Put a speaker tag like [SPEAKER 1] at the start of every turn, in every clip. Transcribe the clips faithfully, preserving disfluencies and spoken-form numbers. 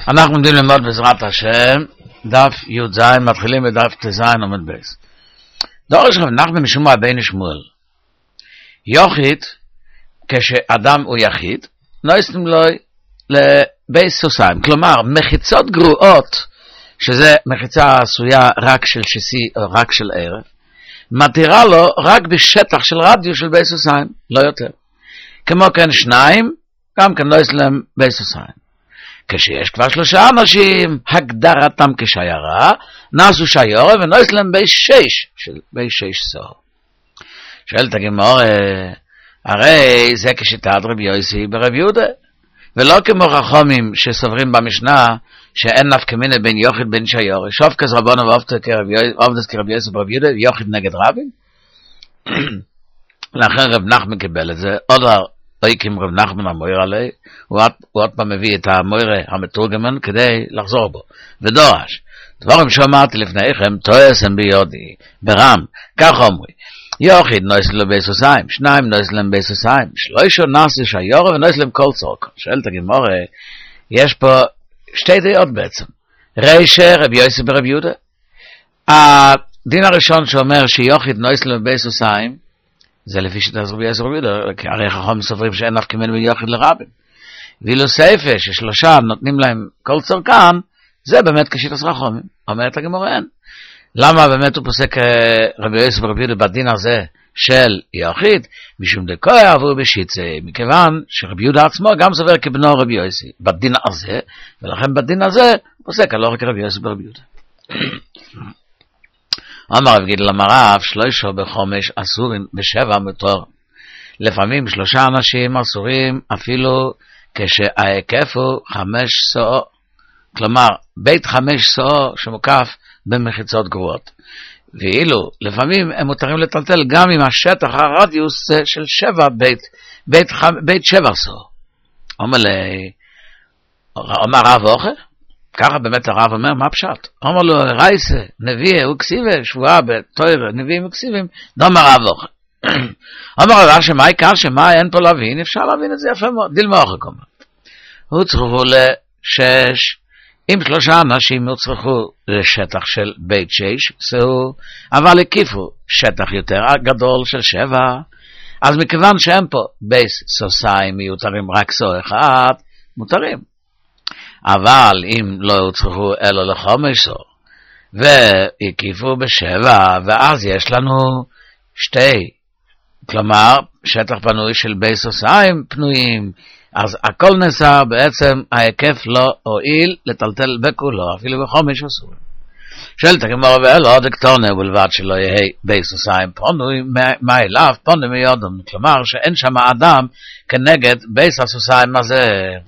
[SPEAKER 1] אנחנו עומדים ללמוד בעזרת השם, דף י"ז, מתחילים בדף ט"ז עמוד בייס. דורש רב נחמן משום מה בן שמואל. יחיד, כשאדם הוא יחיד, נויסים לו לבייס סוסיים. כלומר, מחיצות גרועות, שזה מחיצה עשויה רק של שישי או רק של ערב, מתירה לו רק בשטח של רדיו של בייס סוסיים, לא יותר. כמו כן שניים, גם כן נויסים להם בייס סוסיים. כשיש כבר שלושה אנשים, הגדרתם כשיירה, נעשו שיירה ונועס להם בי שש, של בי שש סור. שואלת הגמרא, הרי זה כשיטת רבי יוסי ברב יהודה, ולא כמו חכמים שסוברים במשנה, שאין נפקא מינה בין יחיד בין שיירה, שופקס רבנו ועובדס כרבי יוסי ברב יהודה, יחיד נגד רבים. לכן רב נחמן קיבל את זה, עוד אויקים רב נחמן המויר עלי, הוא עוד פעם מביא את המויר המתורגמן כדי לחזור בו, ודורש, דברים שאמרתי לפניכם, תועסם ביודי, ברם, כך אומרי, יוחיד נויס לו ביסוסיים, שניים נויס להם ביסוסיים, שלושה נעשו שיורה ונויס להם כל צורק. שואלת הגמרא, יש פה שתי דעות בעצם, רישה רבי יוסי ברב יהודה, הדין הראשון שאומר שיוחיד נויס לו ביסוסיים, זה לפי שיטת רבי יוסי ברב יהודה, כי הרי חכמים סוברים שאין נפקא מינה בין יחיד לרבים. ואילו סייפה ששלושה נותנים להם כל צורכן, זה באמת כשיטת חכמים. אומרת הגמרא אין. למה באמת הוא פוסק רבי יוסי ברב יהודה בדין הזה של יחיד? משום דקויה עבור בשיצה, מכיוון שרבי יהודה עצמו גם סובר כבנו רבי יוסי בדין הזה, ולכן בדין הזה פוסק לא רק רבי יוסי ברב יהודה. אמר רב גידל אמר רב, שלושה בחומש אסורים בשבע מותר. לפעמים שלושה אנשים אסורים אפילו כשההיקף הוא חמש סאו. כלומר, בית חמש סאו שמוקף במחיצות גרועות. ואילו, לפעמים הם מותרים לטלטל גם עם השטח הרדיוס של שבע בית, בית, בית שבע סאו. אומר לי, אומר רב אוכל? ככה באמת הרב אומר, מה פשט? אומר לו, רייסה, נביא, הוא כסיבה, שבועה בתוירה, נביאים וכסיבים, דומר רב אוכל. אומר הרב, שמה העיקר, שמה אין פה להבין, אפשר להבין את זה יפה מאוד, דיל מאוכל כלומר. הוא צריכו לשש, אם שלושה אנשים הוא צריכו לשטח של בית שש, זהו, אבל הקיפו שטח יותר גדול של שבע, אז מכיוון שהם פה בייס סוסיים מיותרים רק סו אחד, מותרים. אבל אם לא הוצרכו אלו לחומש והקיפו בשבע, ואז יש לנו שתי, כלומר שטח פנוי של בייס סוסיים פנויים, אז הכל נעשה בעצם ההיקף לא הועיל לטלטל בכולו, אפילו בחומש אסור. שואלת הגמרא ואלו דקטורנה בלבד שלא יהיה בייס סוסיים פנוי, מה אליו פנוי מיודום, כלומר שאין שם אדם כנגד בייס הסוסיים הזה.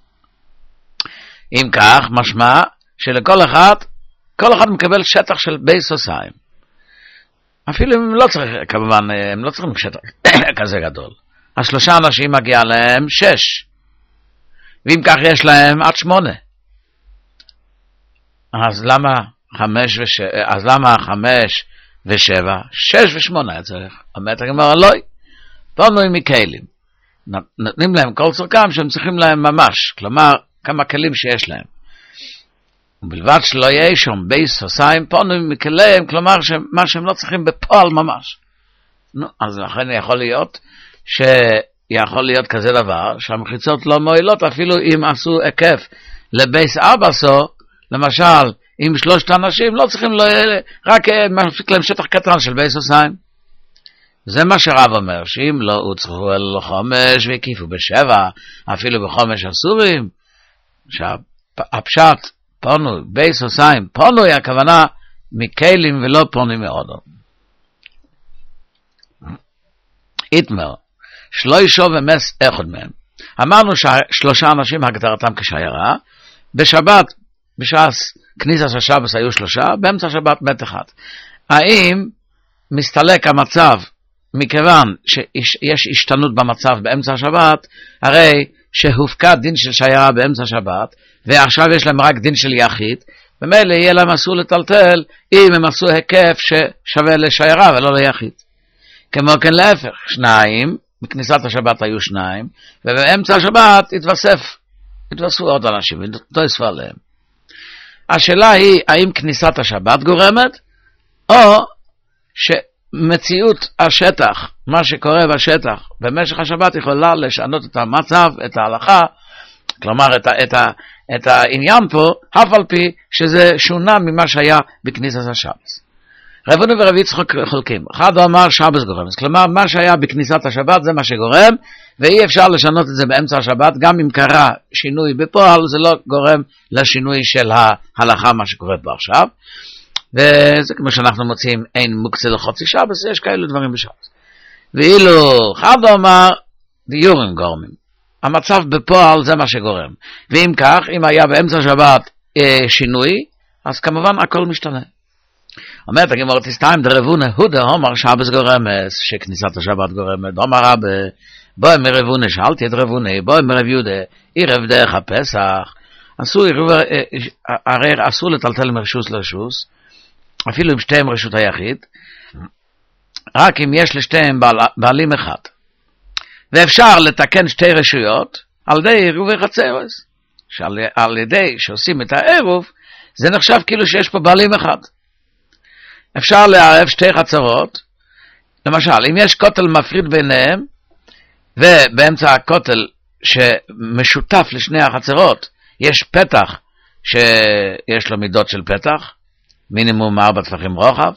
[SPEAKER 1] אם כך, משמע שלכל אחד, כל אחד מקבל שטח של בייס סוסיים. אפילו אם לא צריך, כמובן, הם לא צריכים שטח כזה גדול. השלושה אנשים מגיע להם שש. ואם כך יש להם עד שמונה. אז למה חמש ושבע? אז למה חמש ושבע? שש ושמונה צריך. אומרת הגמרא, לא. פנוי מכלים. נותנים להם כל צורכם שהם צריכים להם ממש. כלומר, כמה כלים שיש להם. ובלבד שלא יהיה שם בייס סוסיים פנוי מכליהם, כלומר מה שהם לא צריכים בפועל ממש. נו, אז לכן יכול להיות שיכול להיות כזה דבר, שהמחיצות לא מועילות אפילו אם עשו היקף לבייס ארבע סו, למשל, אם שלושת אנשים לא צריכים, לא, רק מפיק להם שטח קטן של בייס סוסיים. זה מה שרב אומר, שאם לא הוצרכו אלו לחומש והקיפו בשבע, אפילו בחומש אסורים, שהפשט פונוי, בייס סוסיים, פונוי הכוונה מכלים ולא פונוי מאודו. איתמר, שלושה ומס אחד מהם. אמרנו ששלושה אנשים הגדרתם כשיירה, בשבת, בשעס כניסת השבת היו שלושה, באמצע השבת מת אחד. האם מסתלק המצב, מכיוון שיש השתנות במצב באמצע השבת, הרי שהופקד דין של שיירה באמצע השבת, ועכשיו יש להם רק דין של יחיד, במילא יהיה להם אסור לטלטל, אם הם עשו היקף ששווה לשיירה ולא ליחיד. כמו כן להפך, שניים, בכניסת השבת היו שניים, ובאמצע השבת התווסף, התווספו עוד אנשים, ותוספו עליהם. השאלה היא, האם כניסת השבת גורמת, או שמציאות השטח, מה שקורה בשטח, במשך השבת יכולה לשנות את המצב, את ההלכה, כלומר, את, ה, את, ה, את העניין פה, אף על פי שזה שונה ממה שהיה בכניסת השבת. רב הונא ורב יצחק חולקים. אחד אמר שבת גורם. כלומר, מה שהיה בכניסת השבת זה מה שגורם, ואי אפשר לשנות את זה באמצע השבת, גם אם קרה שינוי בפועל, זה לא גורם לשינוי של ההלכה, מה שקורה פה עכשיו. וזה כמו שאנחנו מוצאים, אין מוקצה לחוצי שבת, יש כאלו דברים בשבת. ואילו אחד אמר, דיורים גורמים. המצב בפועל זה מה שגורם. ואם כך, אם היה באמצע השבת אה, שינוי, אז כמובן הכל משתנה. אומרת הגמרא תסתיים דרב הונא הודה אמר שבת גורמת, שכניסת השבת גורמת. אמר רבי, בואי מרב הונא, שאלתי את רב הונא, בואי מרב יהודה, עירב דרך הפסח, אסור, הרי אסור לטלטל מרשוס לרשוס, אפילו אם שתיהם רשות היחיד, רק אם יש לשתיהם בעל, בעלים אחד. ואפשר לתקן שתי רשויות על ידי עירובי חצרס, שעל על ידי שעושים את העירוב, זה נחשב כאילו שיש פה בעלים אחד. אפשר לערב שתי חצרות, למשל, אם יש כותל מפריד ביניהם, ובאמצע הכותל שמשותף לשני החצרות, יש פתח שיש לו מידות של פתח, מינימום ארבע טפחים רוחב,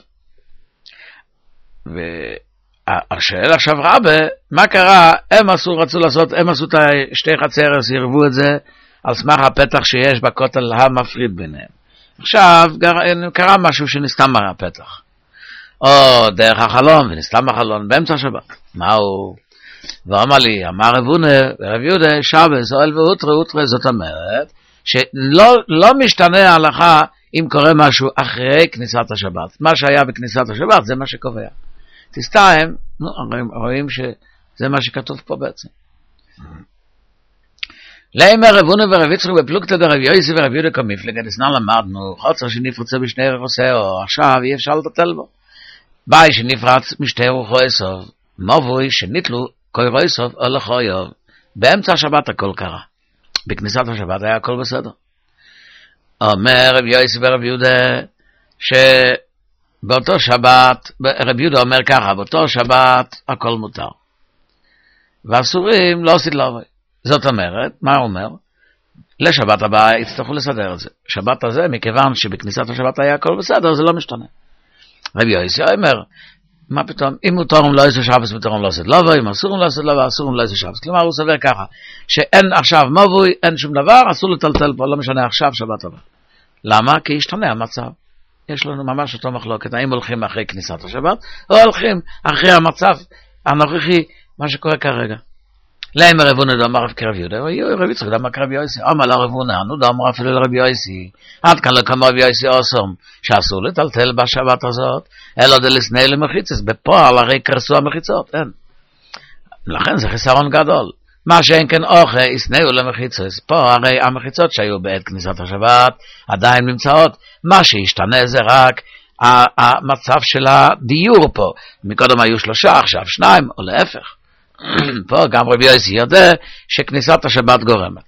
[SPEAKER 1] והשאלה עכשיו רבי, מה קרה? הם עשו, רצו לעשות, הם עשו את שתי חצרס, ירבו את זה, על סמך הפתח שיש בכותל המפריד ביניהם. עכשיו קרה משהו שנסתם מהפתח, או דרך החלון ונסתם החלון באמצע השבת. מהו? ואמר לי, אמר רב הונא ורב יהודה, שבת אוהל ואותרי אותרי, זאת אומרת שלא לא משתנה ההלכה אם קורה משהו אחרי כניסת השבת. מה שהיה בכניסת השבת זה מה שקובע. תסתיים, נו, רואים שזה מה שכתוב פה בעצם. לאמר רב הונא ורב יצחק בפלוגתא דרב יוסי ורב יהודה כמפלגה דסנן למדנו, חוצר שנפרצה בשני רחוסהו, עכשיו אי אפשר לטלטל בו. ביי שנפרץ משתי רחוסהו, מבוי שניטלו כל רחוסהו או לחויו. באמצע השבת הכל קרה. בכניסת השבת היה הכל בסדר. אומר רב יוסי ורב יהודה שבאותו שבת, רב יהודה אומר ככה, באותו שבת הכל מותר. ואסורים לא עשית לעבוד. זאת אומרת, מה הוא אומר? לשבת הבאה יצטרכו לסדר את זה. שבת הזה, מכיוון שבכניסת השבת היה הכל בסדר, זה לא משתנה. רבי יוסי אומר, מה פתאום? אם מותרם לא יעשו שבת, מותרם לא עשית לבוא, אם אסורים לא עשית לבוא, אסורים לא יעשו שבת. כלומר, הוא סבר ככה, שאין עכשיו מבוי, אין שום דבר, אסור לטלטל פה, לא משנה עכשיו שבת הבאה. למה? כי ישתנה המצב. יש לנו ממש אותו מחלוקת, האם הולכים אחרי כניסת השבת, או הולכים אחרי המצב הנוכחי, מה שקורה כרגע. לאמר רב הונא דאמר רב כרב יהודה, רב יצחק דאמר כרב יוסי, אמר לרב הונא, נו דאמר אפילו לרב יוסי, עד כאן לא כמו רב יוסי אוסום, שאסור לטלטל בשבת הזאת, אלא דלסני למחיצות, בפועל הרי קרסו המחיצות, אין. לכן זה חיסרון גדול. מה שאין כן אוכל, יסנאו למחיצות, פה הרי המחיצות שהיו בעת כניסת השבת, עדיין נמצאות, מה שישתנה זה רק המצב של הדיור פה, מקודם היו שלושה, עכשיו שניים, או להפך. פה גם רבי יוסי יודע שכניסת השבת גורמת.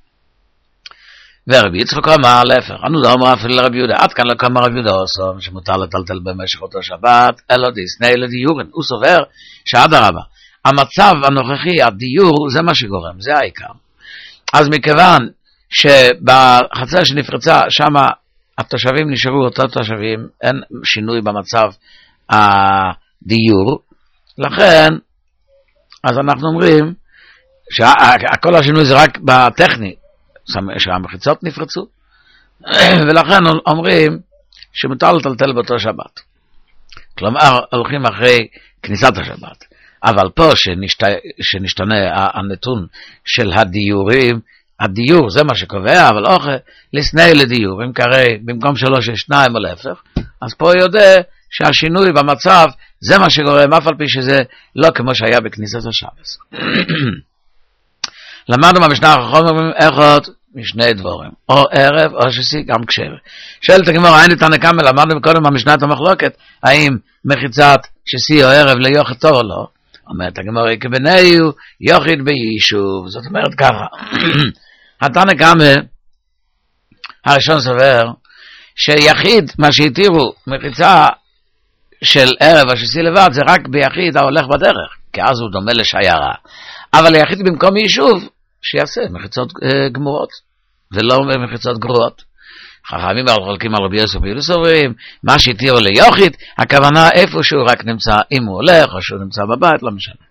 [SPEAKER 1] ורבי יצחק אמר להפך, אנו דאמר אפילו לרבי יהודה, עד כאן לא קמה רבי יהודה אוסום, שמותר לטלטל במשך אותו שבת, אלא דיסני לדיורן. הוא סובר שעד הרבה, המצב הנוכחי, הדיור, זה מה שגורם, זה העיקר. אז מכיוון שבחצר שנפרצה, שם התושבים נשארו אותו תושבים, אין שינוי במצב הדיור, לכן אז אנחנו אומרים שכל השינוי זה רק בטכני, שהמחיצות נפרצו, ולכן אומרים שמותר לטלטל באותו שבת. כלומר, הולכים אחרי כניסת השבת. אבל פה שנשת... שנשתנה הנתון של הדיורים, הדיור זה מה שקובע, אבל אוכל לסני לדיור, אם קרה במקום שלוש יש שניים או להפך, אז פה יודע שהשינוי במצב זה מה שקורה, אף על פי שזה לא כמו שהיה בכניסת השבת. למדנו במשנה החכמים אחד משני דבורים, או ערב או שסי, גם כשר. שואלת הגמרא, אין איתנו כמה, למדנו קודם במשנה את המחלוקת, האם מחיצת שסי או ערב ליוכד טוב או לא? אומרת הגמרא, כבניהו יוכד ביישוב, זאת אומרת ככה, התנא קמא הראשון סובר שיחיד, מה שהתירו, מחיצה של ערב השלישי לבד, זה רק ביחיד ההולך בדרך, כי אז הוא דומה לשיירה. אבל היחיד במקום יישוב, שיעשה מחיצות אה, גמורות, ולא מחיצות גרועות. חכמים חולקים על רבי יוסף ויהודה סוברים, מה שהתירו ליחיד, הכוונה איפה שהוא רק נמצא, אם הוא הולך, או שהוא נמצא בבית, לא משנה.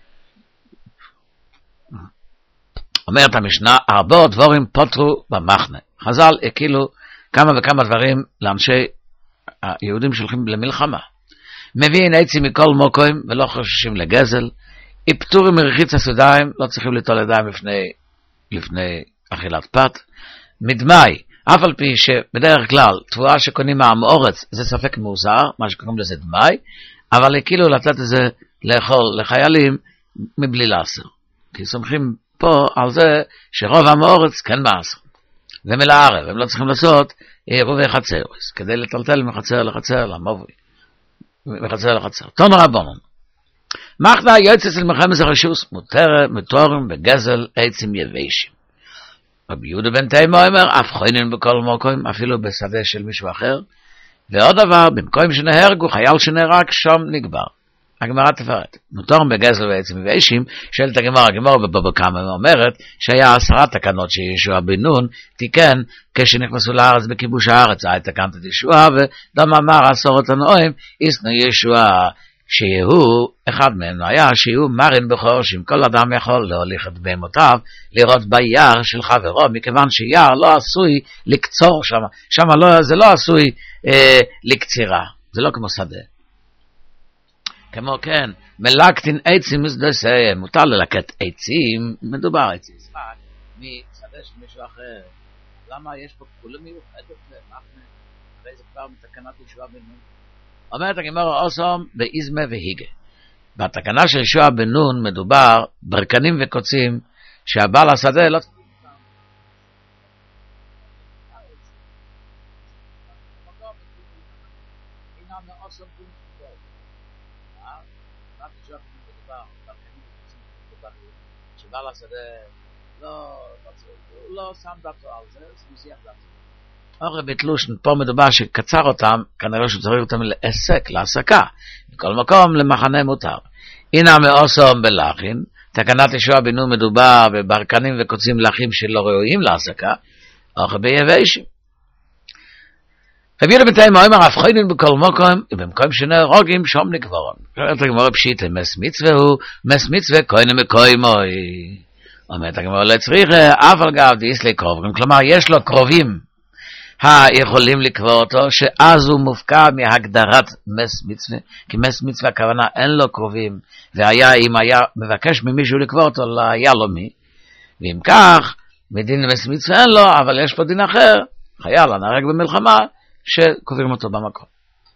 [SPEAKER 1] אומרת המשנה, הרבה דברים פותרו במחנה. חז"ל הקילו כמה וכמה דברים לאנשי היהודים שהולכים למלחמה. מביאים עצים מכל מוקוים ולא חוששים לגזל. פטורים מרחיץ הסודיים, לא צריכים ליטול ידיים לפני, לפני אכילת פת. מדמי, אף על פי שבדרך כלל תבואה שקונים מהמאורץ זה ספק מוזר, מה שקוראים לזה דמי, אבל הקילו לתת את זה לאכול לחיילים מבלי לאסר. כי סומכים פה על זה שרוב המאורץ כן מאסר. זה מלערב, הם לא צריכים לעשות עירובי חצר, כדי לטלטל מחצר לחצר, למובוי, מחצר לחצר. תנו רבונן. מחנה יוצא אצל מלחמת הרשוס, מותרת, מתורם וגזל עצים יבשים. רבי יהודה בן תימו אומר, אף חוינן בכל מוקוים, אפילו בשדה של מישהו אחר. ועוד דבר, במקום שנהרגו, חייל שנהרג, שם נגבר. הגמרא תפרט. מותורם בגזל ועצים יבשים, שואלת הגמרא, הגמרא בבבא קמא אומרת, שהיה עשרה תקנות שישוע בן נון, תיקן, כשנכנסו לארץ בכיבוש הארץ, היה תקנת את ישוע, ודם אמר עשרות הנועים, ישנו ישוע, שיהו, אחד מהם היה, שיהו מרין בכור, שאם כל אדם יכול להוליך את בהמותיו, לראות ביער של חברו, מכיוון שיער לא עשוי לקצור שם, שם לא, זה לא עשוי אה, לקצירה, זה לא כמו שדה. כמו כן, מלקטין עצים מסדסה, מותר ללקט עצים, מדובר עצים, ספק, משדה של מישהו אחר. למה יש פה כולה מיוחדת למחנה, הרי זה כבר מתקנת ישוע בן נון. אומרת הגמרא אוסום באיזמה והיגה. בתקנה של ישוע בן נון מדובר ברקנים וקוצים שהבעל השדה לא... שבעל השדה לא שם דעתו על זה, זה מזיח דעתו. אורי בתלושן, פה מדובר שקצר אותם, כנראה שצריך אותם לעסק, להעסקה. בכל מקום, למחנה מותר. הנה מאוסום בלחין, תקנת ישוע בן נון מדובר בברקנים וקוצים לחים שלא ראויים להעסקה, אורי ביבשים. רבי יהודה בן תימו אומר, אף חוינן בכל מקום, ובמקום שנהרגים שום נקברון. אומרת הגמרא פשיטא, מס מצווה הוא, מס מצווה כהן מקוימוי. אומרת הגמרא לא צריך, אף על גב דיסלי קרובים, כלומר יש לו קרובים היכולים לקבור אותו, שאז הוא מופקע מהגדרת מס מצווה, כי מס מצווה הכוונה אין לו קרובים, והיה אם היה מבקש ממישהו לקבור אותו, לא היה לו מי, ואם כך, מדין מס מצווה אין לו, אבל יש פה דין אחר, חייל הנהרג במלחמה, שקוברים אותו במקום.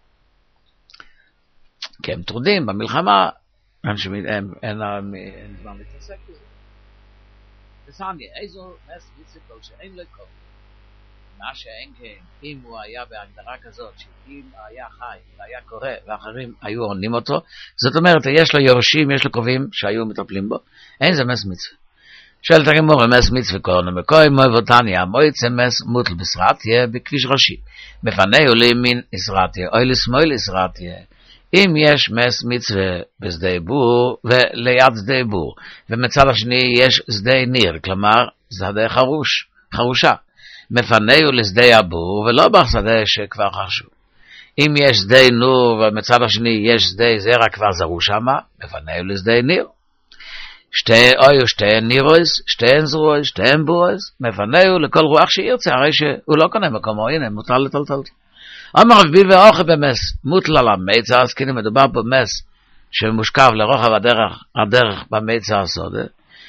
[SPEAKER 1] כי הם טרודים במלחמה, אין זמן להתעסק בזה. וסעמי, איזו מס מצווה כל שאין לו קרובים, מה שאין כן, אם הוא היה בהגדרה כזאת, שאם היה חי והיה קורא ואחרים היו עונים אותו, זאת אומרת, יש לו יורשים, יש לו קרובים שהיו מטפלים בו, אין זה מס מצווה. שואלת הגמרא, מס מצווה כהן מקוים ובותניה, מויצא מס מוטל בסרטיה בכביש ראשי, בפניהו לימין ישרתיה, או לשמאל ישרתיה. אם יש מס מצווה בשדה בור וליד שדה בור, ומצד השני יש שדה ניר, כלומר שדה חרוש, חרושה, מפניהו לשדה הבור ולא בשדה שכבר חרשו. אם יש שדה נור ומצד השני יש שדה זרע כבר זרו שמה, מפניהו לשדה ניר. שתי אוי שתי נירויס, שתי זרועי, שתי בורס, מפניהו לכל רוח שירצה, הרי שהוא לא קונה מקומו, הנה, מותר לטלטל. אמר רב ביל ואוכל במס, מוטל על המיצה, אז כאילו מדובר במס שמושכב לרוחב הדרך, הדרך במיצה הסודה,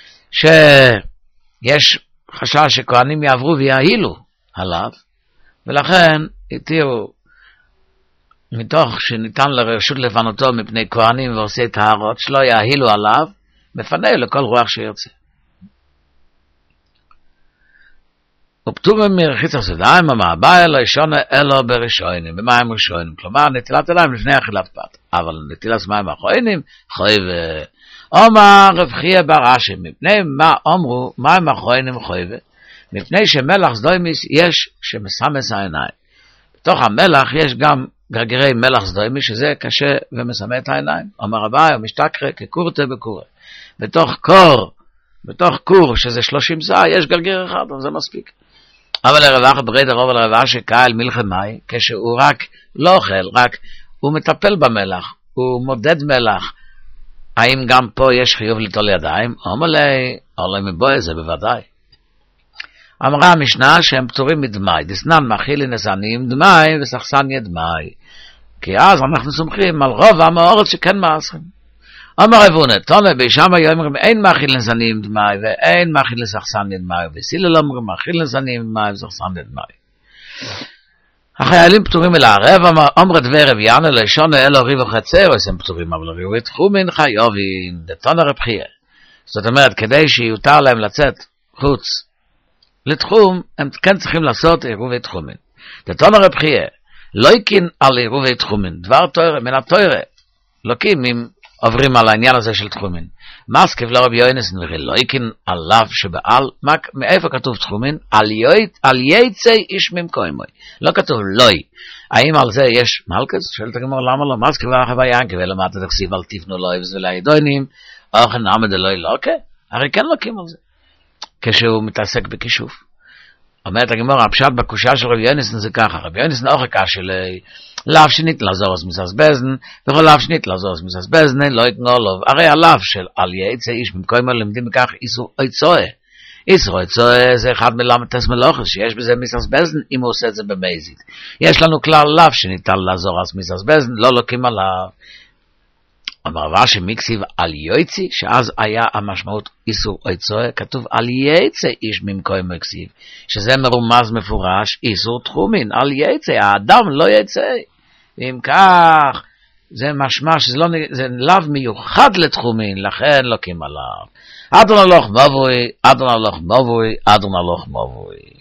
[SPEAKER 1] שיש חשש שכהנים יעברו ויעילו עליו, ולכן התירו מתוך שניתן לרשות לפנותו מפני כהנים ועושי טהרות, שלא יעילו עליו, מפנה לכל רוח שירצה. ופטורים מרחיץ הסודיים, המעבאי לא ישונה אלו בראשונים, במים ראשונים, כלומר נטילת ידיים לפני אכילת פת, אבל נטילת מים אחרונים, חוי ו... אומר רב חייא בר אשי, מפני מה אומרו מים אחרונים חוי ו... מפני שמלח סדומיס יש שמסמס העיניים. בתוך המלח יש גם גרגירי מלח סדוימי, שזה קשה ומסמא את העיניים. אומר אביי, משתכרה כקורטה בקורה. בתוך קור, בתוך קור, שזה שלושים סעה, יש גרגיר אחד, אז זה מספיק. אבל הרבח, ברי דרוב על הרבח שקהל מלחמי, כשהוא רק לא אוכל, רק הוא מטפל במלח, הוא מודד מלח. האם גם פה יש חיוב ליטול ידיים? אומר לי, אומר מבוי, זה בוודאי. אמרה המשנה שהם פטורים מדמי, דסנן מאכילי נסנים דמי וסחסניה דמי. כי אז אנחנו סומכים על רוב המאורץ שכן מעשרים. אמר אבונה, תונה בישם היו אומרים, אין מאכיל נסנים דמי ואין מאכיל לסחסניה דמי, וסילל אומרים, מאכיל נסנים דמי וסחסניה דמי. החיילים פטורים אל הערב, אמר דבר רב יענה לשונה אלו ריב וחצר, הם פטורים, אבל ריבו תחומין חיובין, דתונה רבחיה. זאת אומרת, כדי שיותר להם לצאת חוץ לתחום, הם כן צריכים לעשות עירובי תחומין. דתונה רבחיה, לא יקין על עירובי תחומין, דבר תוירה, מן התוירה, לוקים אם עוברים על העניין הזה של תחומין. מסכב לרב יוינסן וכי לא יקין עליו שבעל, מאיפה כתוב תחומין? על יצא איש ממקוימוי. לא כתוב לוי. האם על זה יש מלכס? שואלת הגמרא, למה לא? מסכב לרב ינקב, ולמטה תכסיב על תפנו לויבס ולעידונים, אוכן עמד אלוהי לא, אוקיי? הרי כן לוקים על זה. כשהוא מתעסק בכישוף. אומרת הגמרא, הפשט בקושה של רב יוינסן זה ככה, רב יוינסן אוכקה של לאו שנית לעזור אז מססבזן, וכל לאו שנית לעזור אז מססבזן, לא יתנו לו. הרי הלאו של על יצא איש במקום למדים בכך איסור איצואה. איסור איצואה זה אחד מלמתס מלוכס, שיש בזה מססבזן אם הוא עושה את זה במזיד. יש לנו כלל לאו שניתן לעזור אז מססבזן, לא לוקים עליו. המרבה שמקסיב על יוצי, שאז היה המשמעות איסור איצואה, כתוב על יצא איש ממקום מקסיב, שזה מרומז מפורש, איסור תחומין, על יצא, האדם לא יצא. ואם כך, זה משמע שזה לא, זה לאו מיוחד לתחומין, לכן לוקים עליו. אדון הלוך מבוי, אדון הלוך מבוי, אדון הלוך מבוי.